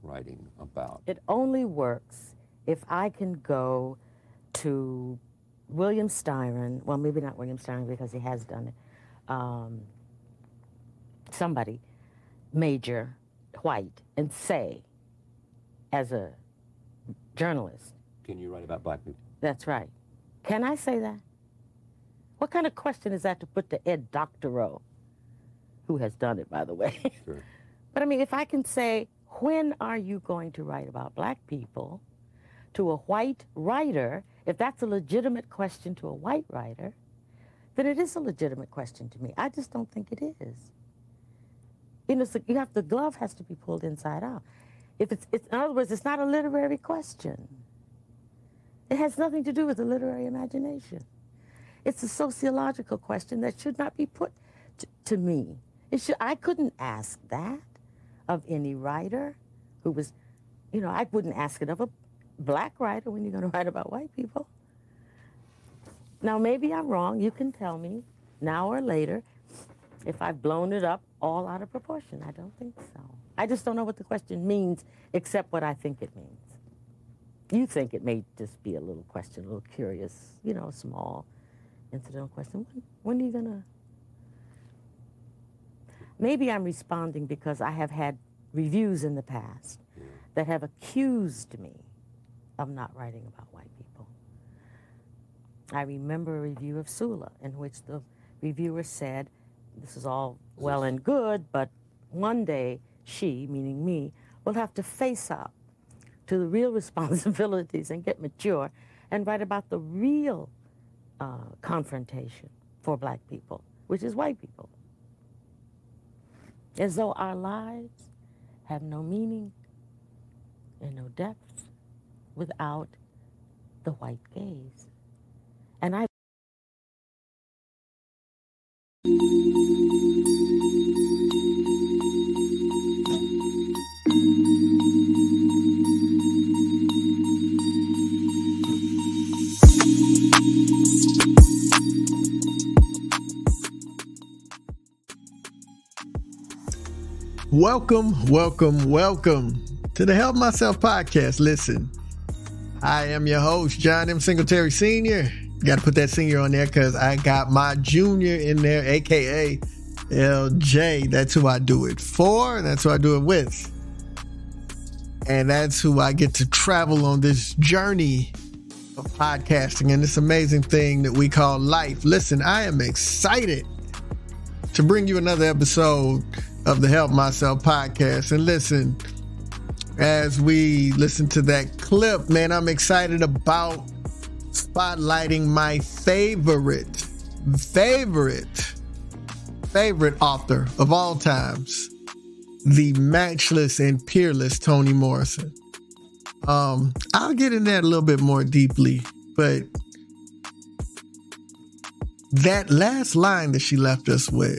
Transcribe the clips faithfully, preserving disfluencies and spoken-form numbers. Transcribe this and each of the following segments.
writing about? It only works if I can go to William Styron, well, maybe not William Styron because he has done it, um, somebody, major, white, and say, as a journalist. Can you write about black people? That's right. Can I say that? What kind of question is that to put to Ed Doctorow, who has done it, by the way? Sure. But I mean, if I can say, when are you going to write about black people to a white writer, if that's a legitimate question to a white writer, then it is a legitimate question to me. I just don't think it is. You know, so you have, the glove has to be pulled inside out. If it's, it's, in other words, it's not a literary question. It has nothing to do with the literary imagination. It's a sociological question that should not be put to, to me. It should, I couldn't ask that of any writer who was, you know, I wouldn't ask it of a black writer when you're going to write about white people. Now, maybe I'm wrong. You can tell me now or later if I've blown it up all out of proportion. I don't think so. I just don't know what the question means except what I think it means. You think it may just be a little question, a little curious, you know, small incidental question. When, when are you going to... Maybe I'm responding because I have had reviews in the past that have accused me of not writing about white people. I remember a review of Sula in which the reviewer said, this is all well and good, but one day she, meaning me, will have to face up to the real responsibilities and get mature and write about the real uh, confrontation for black people, which is white people. As though our lives have no meaning and no depth without the white gaze. And I... Welcome, welcome, welcome to the Help Myself podcast. Listen, I am your host, John M. Singletary Senior Got to put that senior on there because I got my junior in there, a k a. L J. That's who I do it for, and that's who I do it with. And that's who I get to travel on this journey of podcasting and this amazing thing that we call life. Listen, I am excited to bring you another episode of the Help Myself podcast. And listen, as we listen to that clip, man, I'm excited about spotlighting my favorite, favorite, favorite author of all times, the matchless and peerless Toni Morrison. Um, I'll get in that a little bit more deeply, but that last line that she left us with,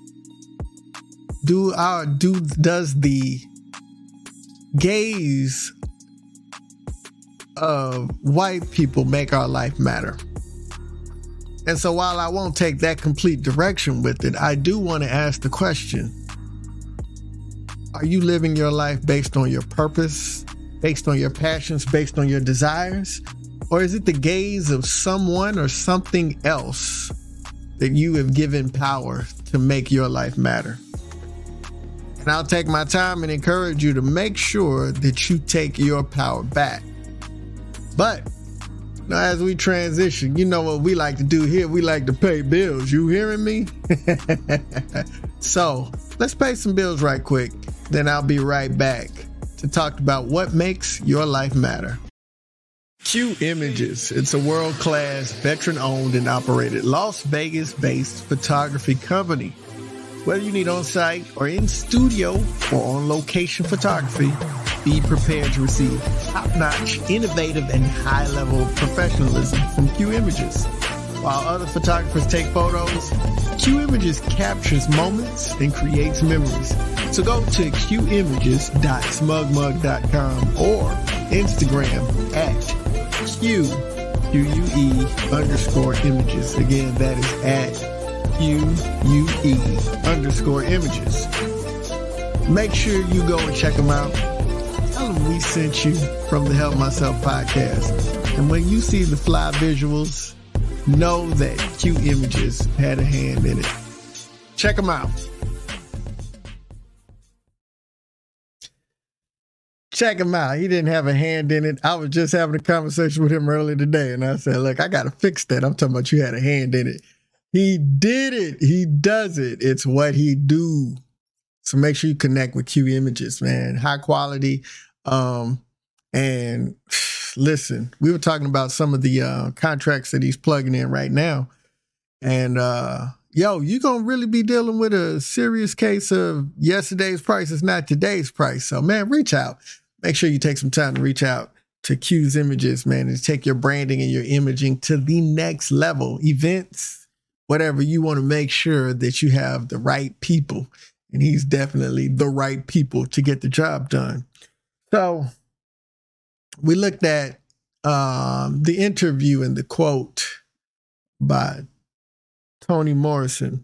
Do our do does the gaze of white people make our life matter? And so while I won't take that complete direction with it, I do want to ask the question, are you living your life based on your purpose, based on your passions, based on your desires? Or is it the gaze of someone or something else that you have given power to make your life matter? And I'll take my time and encourage you to make sure that you take your power back. But now, as we transition, you know what we like to do here. We like to pay bills. You hearing me? So let's pay some bills right quick. Then I'll be right back to talk about what makes your life matter. Q Images. It's a world-class, veteran-owned and operated Las Vegas-based photography company. Whether you need on-site or in-studio or on-location photography, be prepared to receive top-notch, innovative, and high-level professionalism from Q Images. While other photographers take photos, Q Images captures moments and creates memories. So go to q images dot smug mug dot com or Instagram at Q, Q U E underscore images. Again, that is at Q U E underscore images. Make sure you go and check them out. Tell them we sent you from the Help Myself podcast. And when you see the fly visuals, know that Q Images had a hand in it. Check them out. Check him out. He didn't have a hand in it. I was just having a conversation with him earlier today, and I said, look, I got to fix that. I'm talking about you had a hand in it. He did it. He does it. It's what he do. So make sure you connect with Q Images, man. High quality. Um, and listen, we were talking about some of the uh, contracts that he's plugging in right now. And, uh, yo, you're going to really be dealing with a serious case of yesterday's price is not today's price. So, man, reach out. Make sure you take some time to reach out to Q's Images, man, and take your branding and your imaging to the next level. Events, whatever, you want to make sure that you have the right people. And he's definitely the right people to get the job done. So we looked at um, the interview and the quote by Toni Morrison.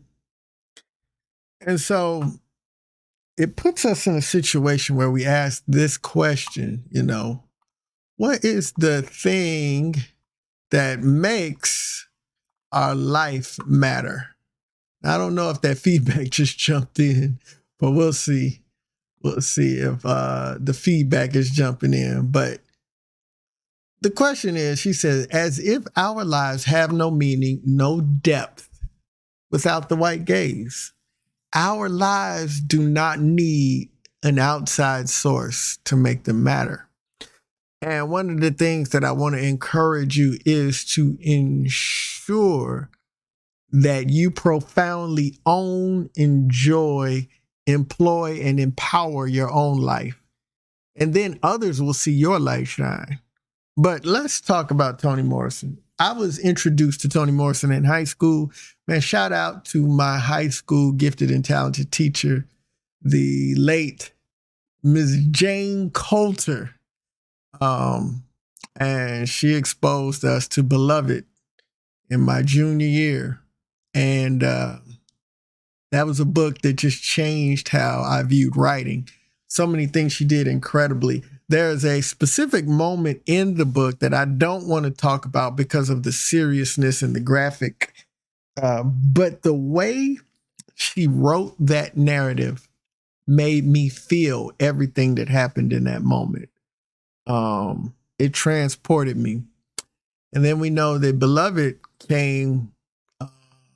And so it puts us in a situation where we ask this question, you know, what is the thing that makes our life matter? I don't know if that feedback just jumped in, but we'll see. We'll see if uh, the feedback is jumping in. But the question is, she says, as if our lives have no meaning, no depth without the white gaze. Our lives do not need an outside source to make them matter. And one of the things that I want to encourage you is to ensure that you profoundly own, enjoy, employ, and empower your own life. And then others will see your light shine. But let's talk about Toni Morrison. I was introduced to Toni Morrison in high school. Man, shout out to my high school gifted and talented teacher, the late Miz Jane Coulter. Um, and she exposed us to Beloved in my junior year. And uh, that was a book that just changed how I viewed writing. So many things she did incredibly. There's a specific moment in the book that I don't want to talk about because of the seriousness and the graphic. Uh, but the way she wrote that narrative made me feel everything that happened in that moment. Um, it transported me. And then we know that Beloved came, uh,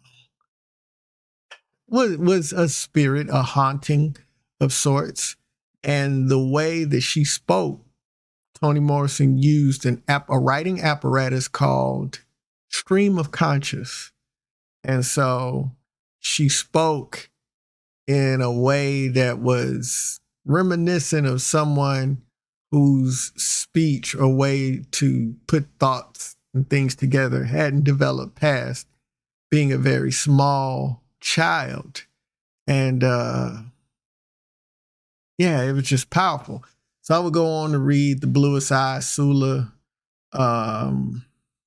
was, was a spirit, a haunting of sorts. And the way that she spoke, Toni Morrison used an app, a writing apparatus called stream of conscious. And so she spoke in a way that was reminiscent of someone whose speech or way to put thoughts and things together hadn't developed past being a very small child. And, uh, yeah, it was just powerful. So I would go on to read The Bluest Eye, Sula, um,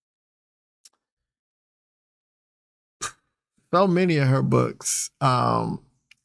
so many of her books. Um,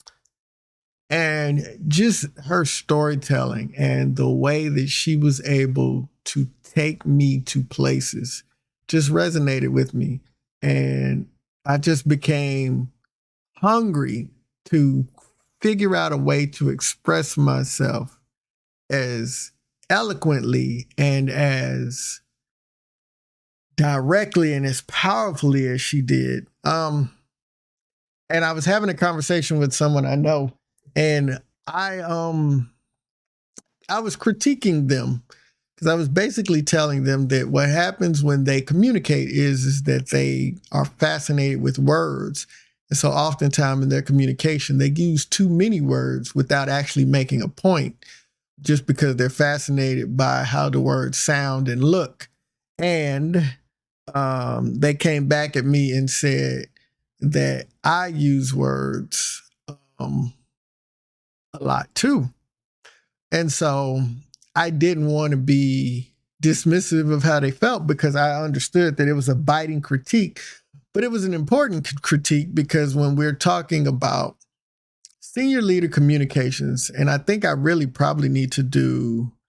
and just her storytelling and the way that she was able to take me to places just resonated with me. And I just became hungry to figure out a way to express myself as eloquently and as directly and as powerfully as she did. Um, and I was having a conversation with someone I know, and I um I was critiquing them because I was basically telling them that what happens when they communicate is, is that they are fascinated with words. And so oftentimes in their communication, they use too many words without actually making a point, just because they're fascinated by how the words sound and look. And um, they came back at me and said that I use words um, a lot too. And so I didn't want to be dismissive of how they felt because I understood that it was a biting critique. But it was an important critique because when we're talking about senior leader communications, and I think I really probably need to do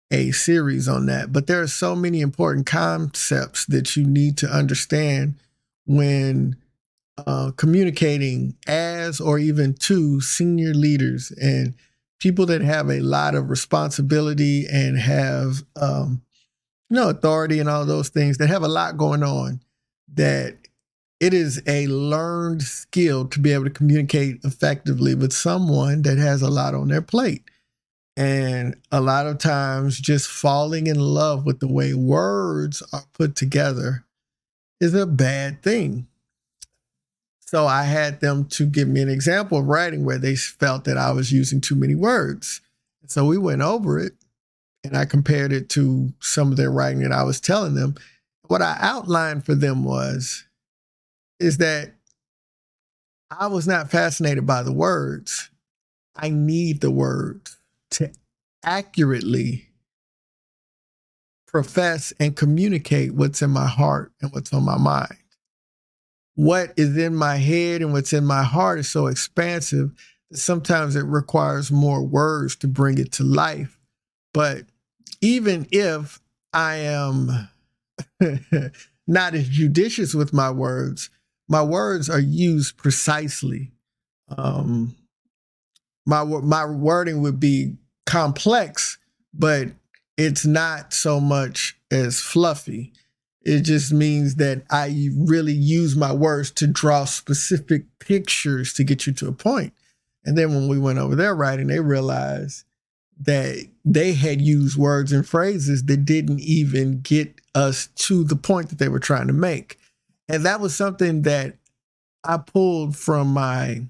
a series on that. But there are so many important concepts that you need to understand when uh, communicating as or even to senior leaders and people that have a lot of responsibility and have, um, you know, authority and all those things, that have a lot going on, that it is a learned skill to be able to communicate effectively with someone that has a lot on their plate. And a lot of times just falling in love with the way words are put together is a bad thing. So I had them to give me an example of writing where they felt that I was using too many words. So we went over it and I compared it to some of their writing that I was telling them. What I outlined for them was, is that I was not fascinated by the words. I need the words to accurately profess and communicate what's in my heart and what's on my mind. What is in my head and what's in my heart is so expansive that sometimes it requires more words to bring it to life. But even if I am not as judicious with my words, my words are used precisely. Um, my my wording would be complex, but it's not so much as fluffy. It just means that I really use my words to draw specific pictures to get you to a point. And then when we went over their writing, they realized that they had used words and phrases that didn't even get us to the point that they were trying to make. And that was something that I pulled from my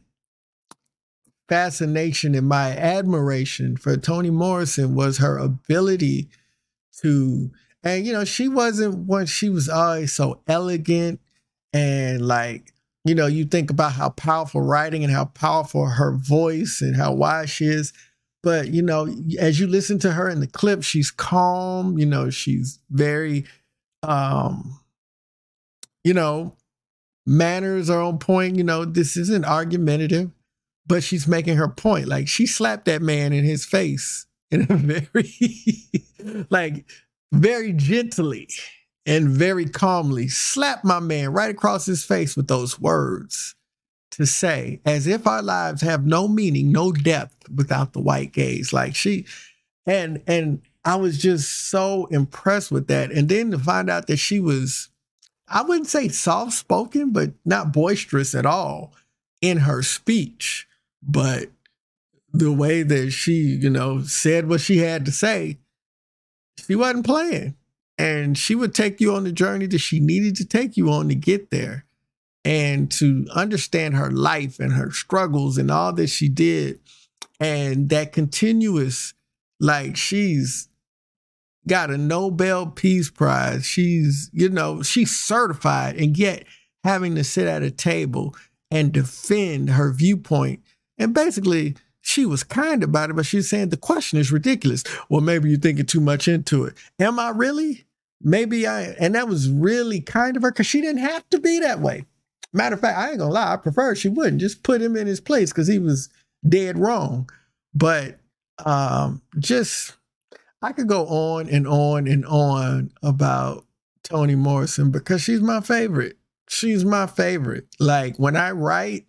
fascination and my admiration for Toni Morrison, was her ability to, and you know, she wasn't one, she was always so elegant and like, you know, you think about how powerful writing and how powerful her voice and how wise she is. But, you know, as you listen to her in the clip, she's calm, you know, she's very, um, you know, manners are on point. You know, this isn't argumentative, but she's making her point. Like, she slapped that man in his face in a very, like, very gently and very calmly, slapped my man right across his face with those words to say, as if our lives have no meaning, no depth without the white gaze. Like she, and, and I was just so impressed with that. And then to find out that she was, I wouldn't say soft-spoken, but not boisterous at all in her speech. But the way that she, you know, said what she had to say, she wasn't playing. And she would take you on the journey that she needed to take you on to get there. And to understand her life and her struggles and all that she did. And that continuous, like, she's got a Nobel Peace Prize. She's, you know, she's certified, and yet having to sit at a table and defend her viewpoint. And basically, she was kind about it, but she's saying the question is ridiculous. Well, maybe you're thinking too much into it. Am I really? Maybe I, and that was really kind of her, because she didn't have to be that way. Matter of fact, I ain't gonna lie, I prefer she wouldn't. Just put him in his place because he was dead wrong. But um, just, I could go on and on and on about Toni Morrison because she's my favorite. She's my favorite. Like, when I write,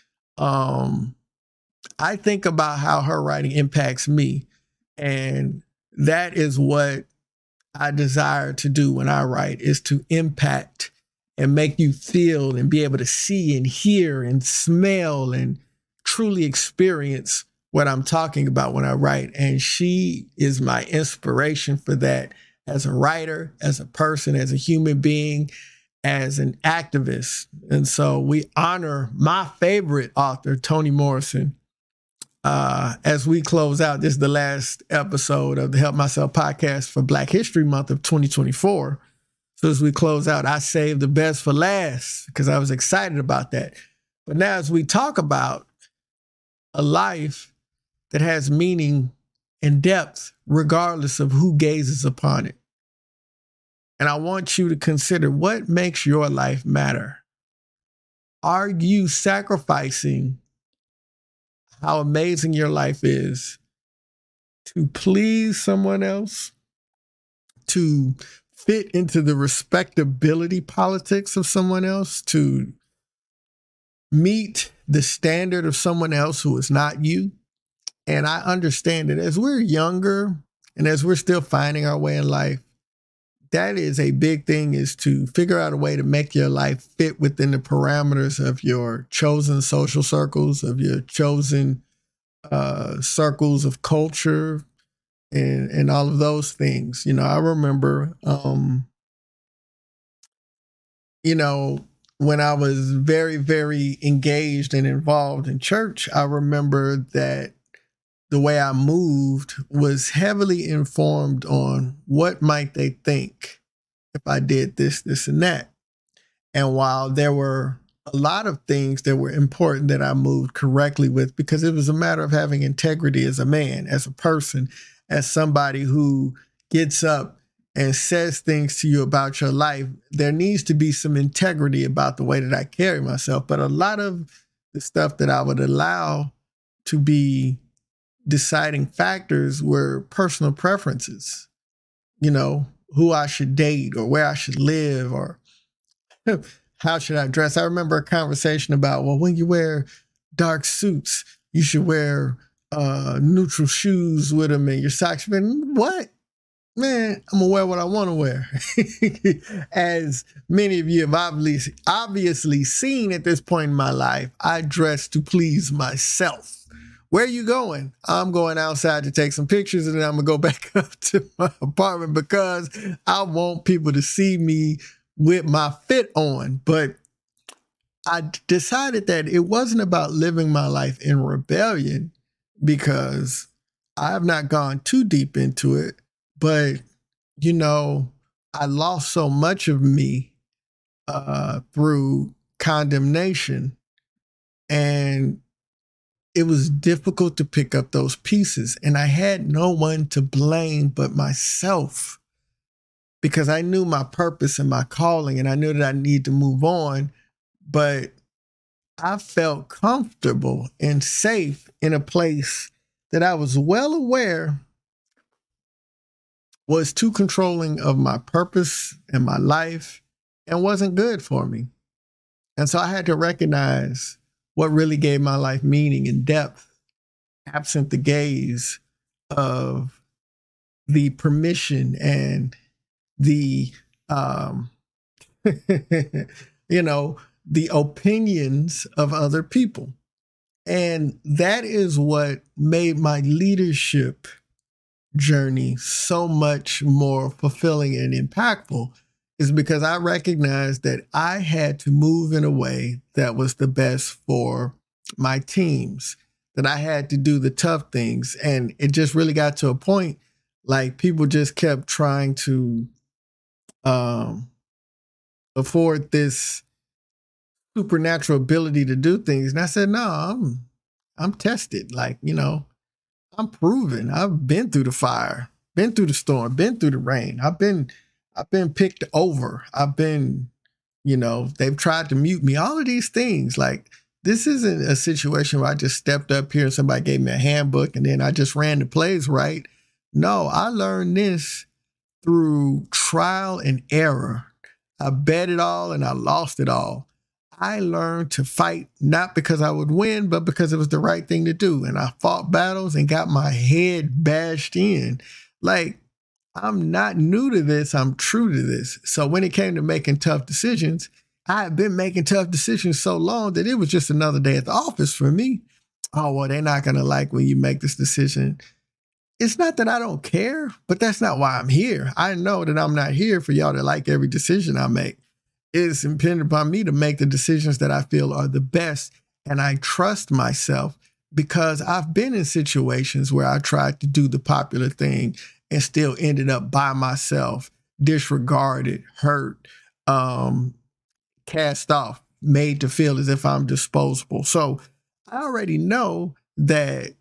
um, I think about how her writing impacts me. And that is what I desire to do when I write, is to impact and make you feel and be able to see and hear and smell and truly experience what I'm talking about when I write. And she is my inspiration for that, as a writer, as a person, as a human being, as an activist. And so we honor my favorite author, Toni Morrison, uh, as we close out. This is the last episode of the Help Myself podcast for Black History Month of twenty twenty-four. So as we close out, I saved the best for last because I was excited about that. But now as we talk about a life that has meaning and depth, regardless of who gazes upon it. And I want you to consider, what makes your life matter? Are you sacrificing how amazing your life is to please someone else to fit into the respectability politics of someone else, to meet the standard of someone else who is not you. And I understand that as we're younger and as we're still finding our way in life, that is a big thing, is to figure out a way to make your life fit within the parameters of your chosen social circles, of your chosen uh, circles of culture, and, and all of those things. You know, I remember, um, you know, when I was very, very engaged and involved in church, I remember that the way I moved was heavily informed on what might they think if I did this, this, and that. And while there were a lot of things that were important that I moved correctly with, because it was a matter of having integrity as a man, as a person, as somebody who gets up and says things to you about your life, there needs to be some integrity about the way that I carry myself. But a lot of the stuff that I would allow to be deciding factors were personal preferences, you know, who I should date or where I should live or how should I dress. I remember a conversation about, well, when you wear dark suits, you should wear uh, neutral shoes with them and your socks. Man, what? Man, I'm gonna wear what I want to wear. As many of you have obviously, obviously seen at this point in my life, I dress to please myself. Where are you going? I'm going outside to take some pictures, and then I'm going to go back up to my apartment because I want people to see me with my fit on. But I decided that it wasn't about living my life in rebellion, because I have not gone too deep into it. But, you know, I lost so much of me uh, through condemnation, and it was difficult to pick up those pieces. And I had no one to blame but myself, because I knew my purpose and my calling, and I knew that I needed to move on. But I felt comfortable and safe in a place that I was well aware was too controlling of my purpose and my life and wasn't good for me. And so I had to recognize what really gave my life meaning and depth, absent the gaze of the permission and the, um, you know, the opinions of other people. And that is what made my leadership journey so much more fulfilling and impactful, is because I recognized that I had to move in a way that was the best for my teams, that I had to do the tough things. And it just really got to a point, like, people just kept trying to um, afford this supernatural ability to do things. And I said, no, I'm, I'm tested. Like, you know, I'm proven. I've been through the fire, been through the storm, been through the rain. I've been I've been picked over. I've been, you know, they've tried to mute me. All of these things. Like, this isn't a situation where I just stepped up here and somebody gave me a handbook and then I just ran the plays right. No, I learned this through trial and error. I bet it all and I lost it all. I learned to fight not because I would win, but because it was the right thing to do. And I fought battles and got my head bashed in. Like, I'm not new to this. I'm true to this. So when it came to making tough decisions, I had been making tough decisions so long that it was just another day at the office for me. Oh, well, they're not going to like when you make this decision. It's not that I don't care, but that's not why I'm here. I know that I'm not here for y'all to like every decision I make. It's dependent upon me to make the decisions that I feel are the best. And I trust myself, because I've been in situations where I tried to do the popular thing and still ended up by myself, disregarded, hurt, um, cast off, made to feel as if I'm disposable. So I already know that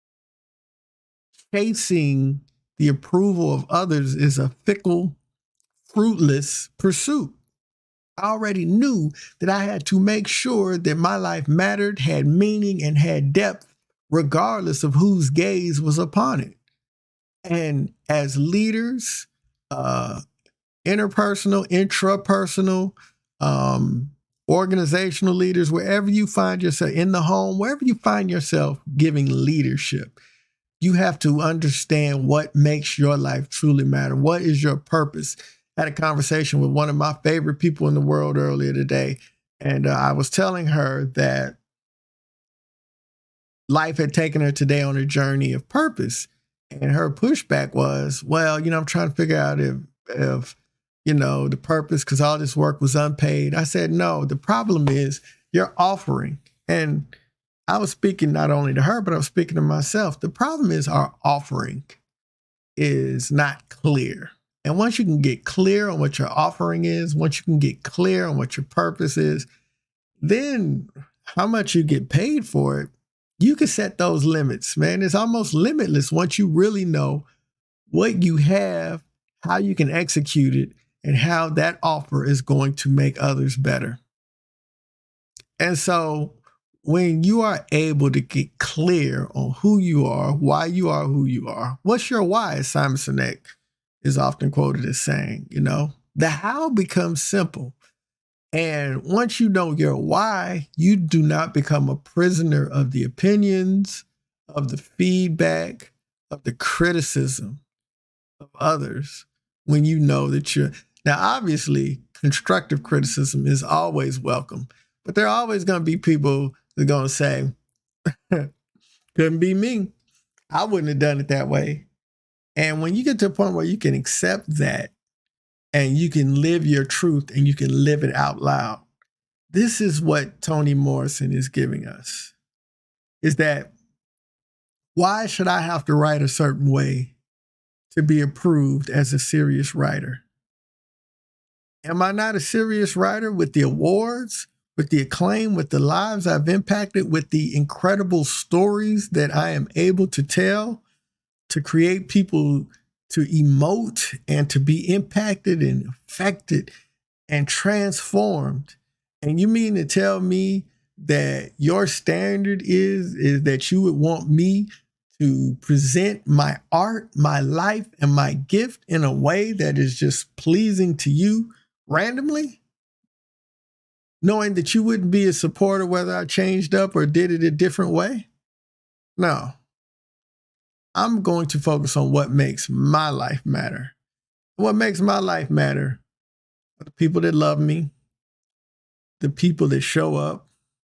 chasing the approval of others is a fickle, fruitless pursuit. I already knew that I had to make sure that my life mattered, had meaning, and had depth, regardless of whose gaze was upon it. And as leaders, uh, interpersonal, intrapersonal, um, organizational leaders, wherever you find yourself in the home, wherever you find yourself giving leadership, you have to understand what makes your life truly matter. What is your purpose? I had a conversation with one of my favorite people in the world earlier today, and uh, I was telling her that life had taken her today on a journey of purpose. And her pushback was, well, you know, I'm trying to figure out if, if you know, the purpose, because all this work was unpaid. I said, no, the problem is you're offering. And I was speaking not only to her, but I was speaking to myself. The problem is our offering is not clear. And once you can get clear on what your offering is, once you can get clear on what your purpose is, then how much you get paid for it, you can set those limits, man. It's almost limitless once you really know what you have, how you can execute it, and how that offer is going to make others better. And so when you are able to get clear on who you are, why you are who you are, what's your why, as Simon Sinek is often quoted as saying, you know, the how becomes simple. And once you know your why, you do not become a prisoner of the opinions, of the feedback, of the criticism of others when you know that you're... Now, obviously, constructive criticism is always welcome, but there are always going to be people that are going to say, couldn't be me. I wouldn't have done it that way. And when you get to a point where you can accept that, and you can live your truth and you can live it out loud. This is what Toni Morrison is giving us. Is that why should I have to write a certain way to be approved as a serious writer? Am I not a serious writer with the awards, with the acclaim, with the lives I've impacted, with the incredible stories that I am able to tell, to create people to emote and to be impacted and affected and transformed? And you mean to tell me that your standard is, is that you would want me to present my art, my life, and my gift in a way that is just pleasing to you randomly? Knowing that you wouldn't be a supporter whether I changed up or did it a different way? No. I'm going to focus on what makes my life matter. What makes my life matter are the people that love me, the people that show up,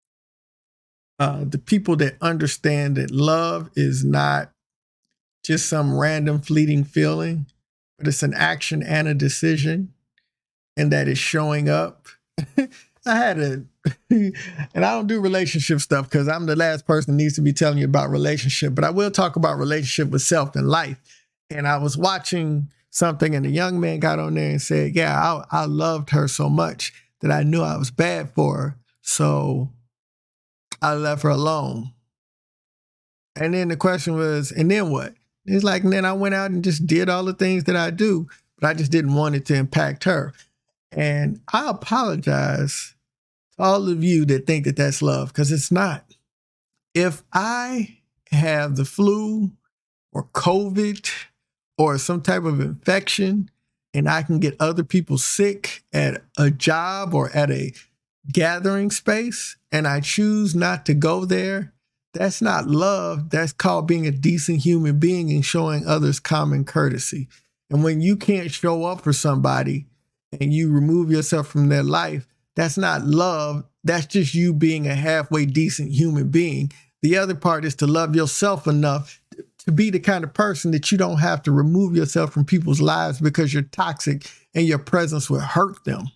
uh, the people that understand that love is not just some random fleeting feeling, but it's an action and a decision, and that is showing up. I had a, and I don't do relationship stuff because I'm the last person that needs to be telling you about relationship, but I will talk about relationship with self and life. And I was watching something and a young man got on there and said, yeah, I, I loved her so much that I knew I was bad for her. So I left her alone. And then the question was, and then what? It's like, and then I went out and just did all the things that I do, but I just didn't want it to impact her. And I apologize to all of you that think that that's love, because it's not. If I have the flu or COVID or some type of infection and I can get other people sick at a job or at a gathering space and I choose not to go there, that's not love. That's called being a decent human being and showing others common courtesy. And when you can't show up for somebody and you remove yourself from their life, that's not love. That's just you being a halfway decent human being. The other part is to love yourself enough to be the kind of person that you don't have to remove yourself from people's lives because you're toxic and your presence will hurt them.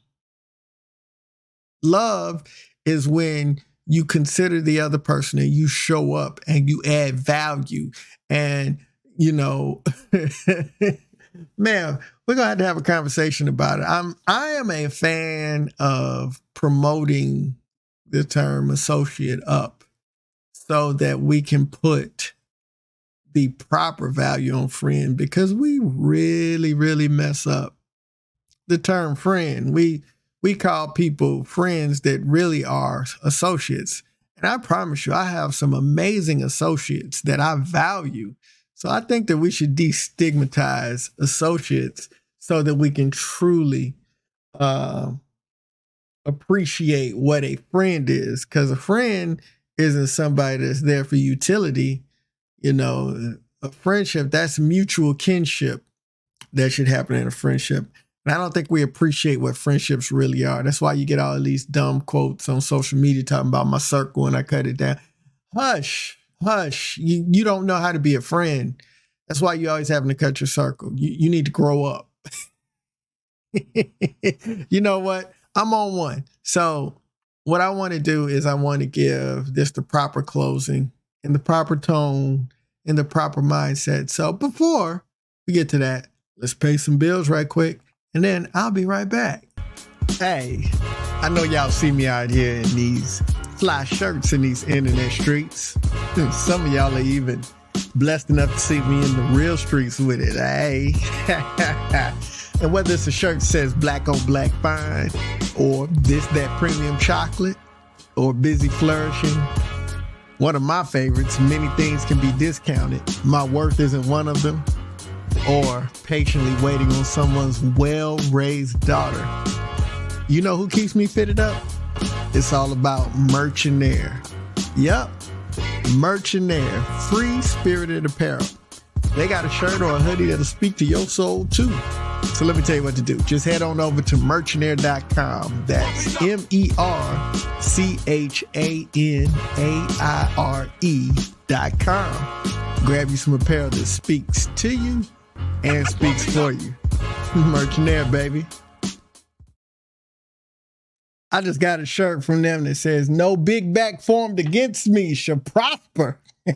Love is when you consider the other person and you show up and you add value. And, you know, man, we're going to have to have a conversation about it. I'm, I am a fan of promoting the term associate up so that we can put the proper value on friend, because we really, really mess up the term friend. We, we call people friends that really are associates. And I promise you, I have some amazing associates that I value. So I think that we should destigmatize associates so that we can truly uh, appreciate what a friend is. Because a friend isn't somebody that's there for utility. You know, a friendship, that's mutual kinship that should happen in a friendship. And I don't think we appreciate what friendships really are. That's why you get all these dumb quotes on social media talking about my circle and I cut it down. Hush, hush. You, you don't know how to be a friend. That's why you're always having to cut your circle. You, you need to grow up. You know what? I'm on one. So what I want to do is I want to give this the proper closing in the proper tone, in the proper mindset. So before we get to that, let's pay some bills right quick, and then I'll be right back. Hey, I know y'all see me out here in these fly shirts in these internet streets. Some of y'all are even blessed enough to see me in the real streets with it. Hey. And whether it's a shirt that says black on black fine, or this, that premium chocolate, or busy flourishing, one of my favorites, many things can be discounted. My worth isn't one of them. Or patiently waiting on someone's well-raised daughter. You know who keeps me fitted up? It's all about Merchanair. Yup, Merchanair, free spirited apparel. They got a shirt or a hoodie that'll speak to your soul too. So let me tell you what to do. Just head on over to merchanair dot com. That's M E R C H A N A I R E dot com. Grab you some apparel that speaks to you and speaks for you. Merchanair, baby. I just got a shirt from them that says, "No big back formed against me shall prosper."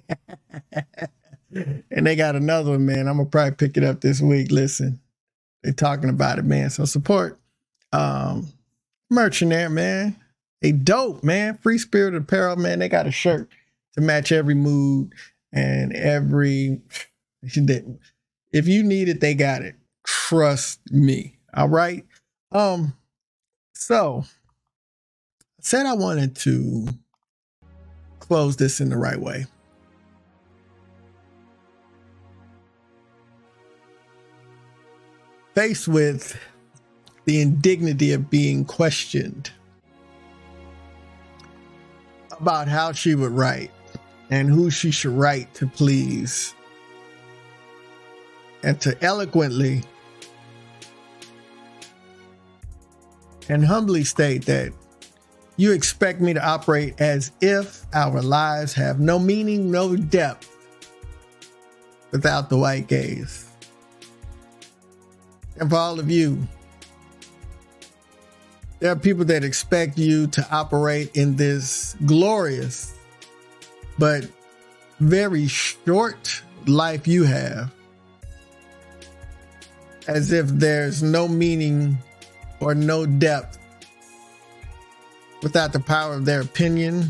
And they got another one, man. I'm going to probably pick it up this week. Listen, they're talking about it, man. So support um, Merchanair, man. They dope, man. Free Spirit Apparel, man. They got a shirt to match every mood and every... If you need it, they got it. Trust me. All right? Um. So, I said I wanted to close this in the right way. Faced with the indignity of being questioned about how she would write and who she should write to please, and to eloquently and humbly state that you expect me to operate as if our lives have no meaning, no depth without the white gaze. And for all of you, there are people that expect you to operate in this glorious but very short life you have as if there's no meaning or no depth without the power of their opinion,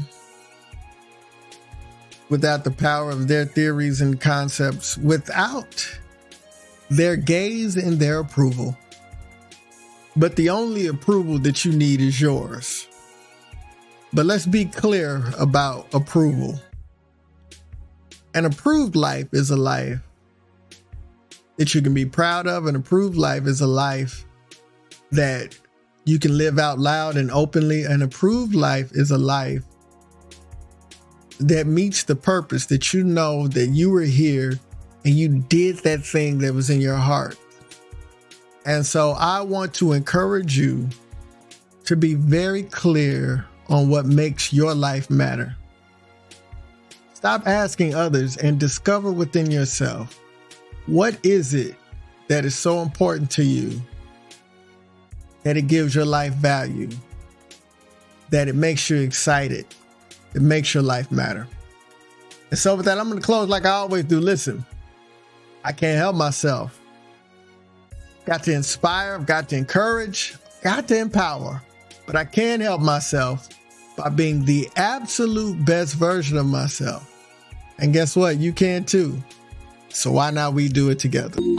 without the power of their theories and concepts, without their gaze and their approval. But the only approval that you need is yours. But let's be clear about approval. An approved life is a life that you can be proud of. An approved life is a life that you can live out loud and openly. An approved life is a life that meets the purpose, that you know that you were here and you did that thing that was in your heart. And so I want to encourage you to be very clear on what makes your life matter. Stop asking others and discover within yourself, what is it that is so important to you that it gives your life value, that it makes you excited, it makes your life matter. And so with that, I'm going to close like I always do. Listen, I can't help myself. Got to inspire, got to encourage, got to empower, but I can't help myself by being the absolute best version of myself. And guess what? You can too. So why not we do it together?